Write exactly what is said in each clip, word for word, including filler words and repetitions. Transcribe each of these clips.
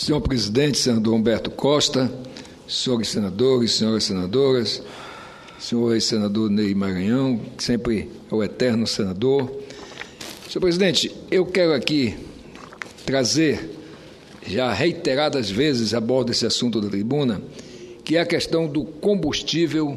Senhor presidente, senador Humberto Costa, senhores senadores, senhoras senadoras, senhor senador Ney Maranhão, que sempre é o eterno senador. Senhor presidente, eu quero aqui trazer, já reiteradas vezes abordo esse assunto da tribuna, que é a questão do combustível,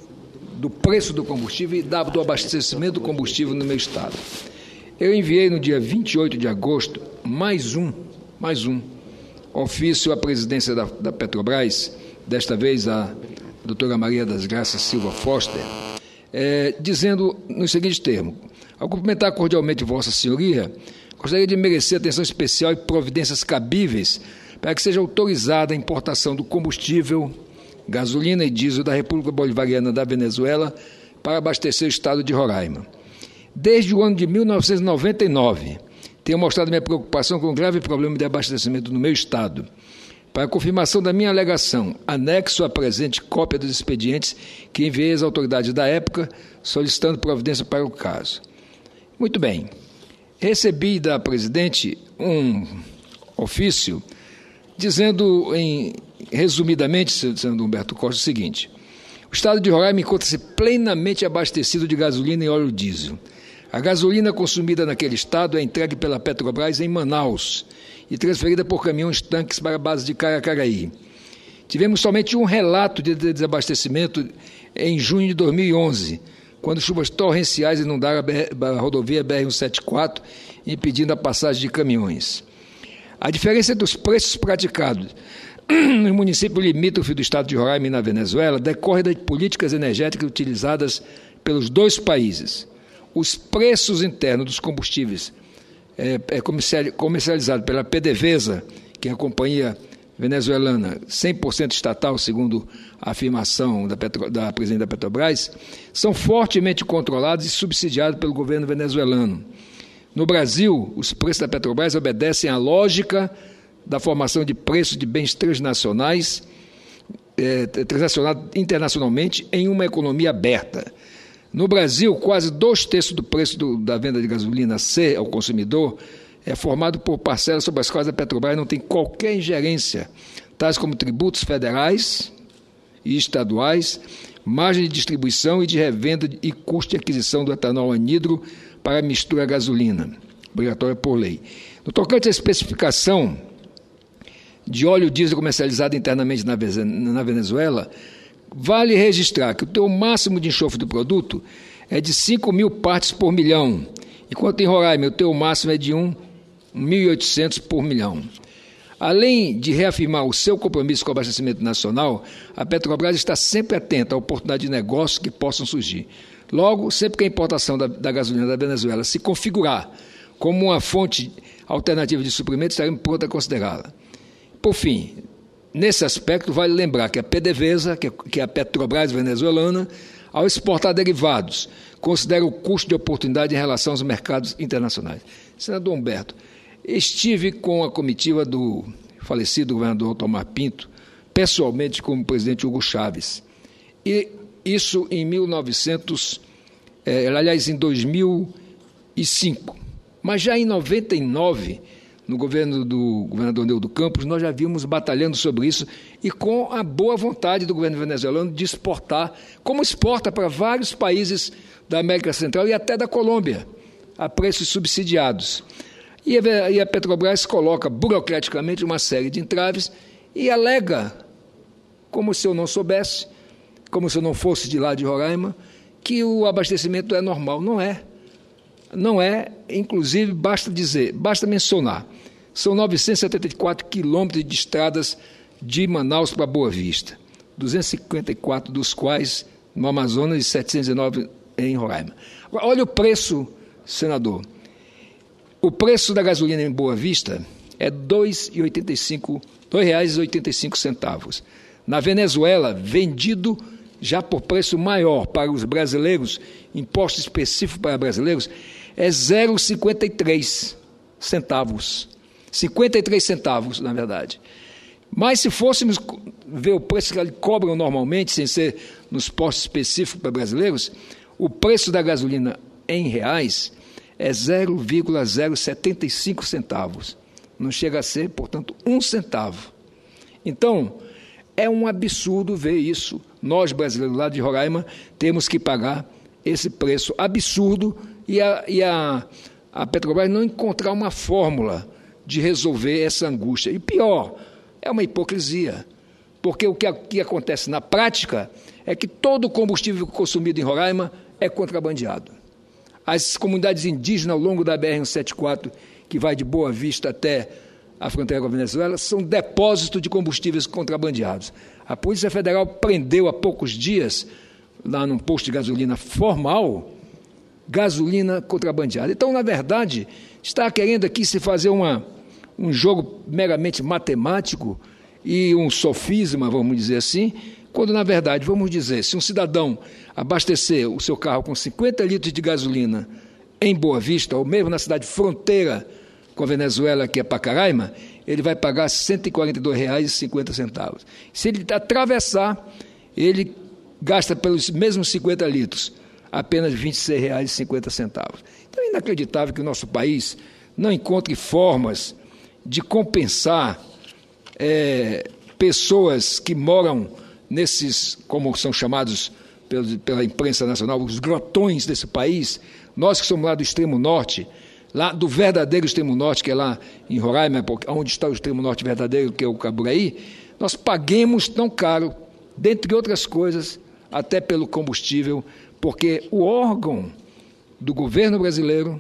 do preço do combustível e do abastecimento do combustível no meu estado. Eu enviei no dia vinte e oito de agosto mais um, mais um, ofício à presidência da, da Petrobras, desta vez a doutora Maria das Graças Silva Foster, é, dizendo nos seguintes termos: ao cumprimentar cordialmente Vossa Senhoria, gostaria de merecer atenção especial e providências cabíveis para que seja autorizada a importação do combustível, gasolina e diesel da República Bolivariana da Venezuela para abastecer o estado de Roraima. Desde o ano de mil novecentos e noventa e nove, tenho mostrado minha preocupação com o grave problema de abastecimento no meu estado. Para a confirmação da minha alegação, anexo à presente cópia dos expedientes que enviei às autoridades da época, solicitando providência para o caso. Muito bem. Recebi da presidente um ofício dizendo, em, resumidamente, senador Humberto Costa, o seguinte: o estado de Roraima encontra-se plenamente abastecido de gasolina e óleo diesel. A gasolina consumida naquele estado é entregue pela Petrobras em Manaus e transferida por caminhões-tanques para a base de Caracaraí. Tivemos somente um relato de desabastecimento em junho de dois mil e onze, quando chuvas torrenciais inundaram a rodovia B R cento e setenta e quatro, impedindo a passagem de caminhões. A diferença entre os preços praticados no município limítrofe do estado de Roraima e na Venezuela decorre das políticas energéticas utilizadas pelos dois países. Os preços internos dos combustíveis é, é comercializado pela PDVSA, que é a companhia venezuelana cem por cento estatal, segundo a afirmação da, Petro, da presidente da Petrobras, são fortemente controlados e subsidiados pelo governo venezuelano. No Brasil, os preços da Petrobras obedecem à lógica da formação de preços de bens transnacionais, é, transacionados internacionalmente em uma economia aberta. No Brasil, quase dois terços do preço do, da venda de gasolina C ao consumidor é formado por parcelas sobre as quais a Petrobras não tem qualquer ingerência, tais como tributos federais e estaduais, margem de distribuição e de revenda e custo de aquisição do etanol anidro para a mistura à gasolina, obrigatória por lei. No tocante à especificação de óleo diesel comercializado internamente na, na Venezuela, vale registrar que o teor máximo de enxofre do produto é de cinco mil partes por milhão, enquanto em Roraima o teor máximo é de mil e oitocentos por milhão. Além de reafirmar o seu compromisso com o abastecimento nacional, a Petrobras está sempre atenta à oportunidade de negócios que possam surgir. Logo, sempre que a importação da, da gasolina da Venezuela se configurar como uma fonte alternativa de suprimento, estaremos prontos a considerá-la. Por fim, nesse aspecto, vale lembrar que a PDVSA, que é a Petrobras venezuelana, ao exportar derivados, considera o custo de oportunidade em relação aos mercados internacionais. Senador Humberto, estive com a comitiva do falecido governador Tomar Pinto, pessoalmente como o presidente Hugo Chávez. E isso em mil e novecentos, eh, aliás, em dois mil e cinco. Mas já em noventa e nove, no governo do governador Neudo Campos, nós já vimos batalhando sobre isso e com a boa vontade do governo venezuelano de exportar, como exporta para vários países da América Central e até da Colômbia, a preços subsidiados. E a, e a Petrobras coloca burocraticamente uma série de entraves e alega, como se eu não soubesse, como se eu não fosse de lá de Roraima, que o abastecimento é normal. Não é. Não é, inclusive, basta dizer, basta mencionar, são novecentos e setenta e quatro quilômetros de estradas de Manaus para Boa Vista, duzentos e cinquenta e quatro dos quais no Amazonas e setecentos e nove em Roraima. Olha o preço, senador. O preço da gasolina em Boa Vista é dois reais e oitenta e cinco centavos. Na Venezuela, vendido já por preço maior para os brasileiros, imposto específico para brasileiros, é zero vírgula cinquenta e três centavos. cinquenta e três centavos, na verdade. Mas se fôssemos ver o preço que eles cobram normalmente, sem ser nos postos específicos para brasileiros, o preço da gasolina em reais é zero vírgula zero setenta e cinco centavos. Não chega a ser, portanto, um centavo. Então, é um absurdo ver isso. Nós, brasileiros lá de Roraima, temos que pagar esse preço absurdo e a, e a, a Petrobras não encontrar uma fórmula de resolver essa angústia. E pior, é uma hipocrisia, porque o que, que acontece na prática é que todo o combustível consumido em Roraima é contrabandeado. As comunidades indígenas ao longo da B R cento e setenta e quatro, que vai de Boa Vista até a fronteira com a Venezuela, são depósitos de combustíveis contrabandeados. A Polícia Federal prendeu há poucos dias, lá num posto de gasolina formal, gasolina contrabandeada. Então, na verdade, está querendo aqui se fazer uma, um jogo meramente matemático e um sofisma, vamos dizer assim, quando, na verdade, vamos dizer, se um cidadão abastecer o seu carro com cinquenta litros de gasolina em Boa Vista, ou mesmo na cidade fronteira com a Venezuela, que é Pacaraima, ele vai pagar cento e quarenta e dois reais e cinquenta centavos. Se ele atravessar, ele gasta pelos mesmos cinquenta litros, apenas vinte e seis reais e cinquenta centavos. Então é inacreditável que o nosso país não encontre formas de compensar é, pessoas que moram nesses, como são chamados pela imprensa nacional, os grotões desse país. Nós que somos lá do extremo norte, lá do verdadeiro extremo norte, que é lá em Roraima, onde está o extremo norte verdadeiro, que é o Caburaí, nós paguemos tão caro, dentre outras coisas, até pelo combustível, porque o órgão do governo brasileiro,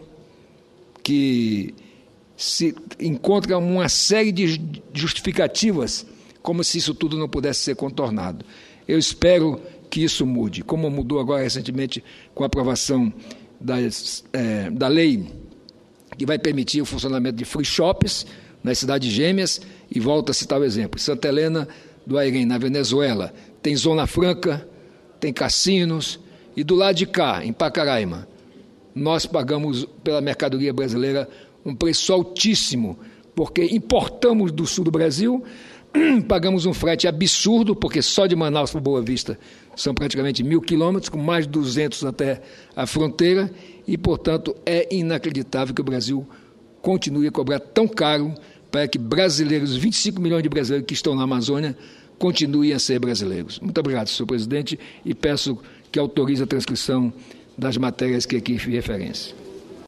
que se encontra uma série de justificativas, como se isso tudo não pudesse ser contornado. Eu espero que isso mude, como mudou agora recentemente com a aprovação das, é, da lei que vai permitir o funcionamento de free shops nas cidades gêmeas, e volto a citar o exemplo. Santa Helena do Airém, na Venezuela, tem Zona Franca, tem cassinos, e do lado de cá, em Pacaraima, nós pagamos pela mercadoria brasileira um preço altíssimo, porque importamos do sul do Brasil, pagamos um frete absurdo, porque só de Manaus para Boa Vista são praticamente mil quilômetros, com mais de duzentos até a fronteira, e, portanto, é inacreditável que o Brasil continue a cobrar tão caro para que brasileiros, vinte e cinco milhões de brasileiros que estão na Amazônia, continuem a ser brasileiros. Muito obrigado, senhor presidente, e peço que autorize a transcrição das matérias que aqui fiz referência.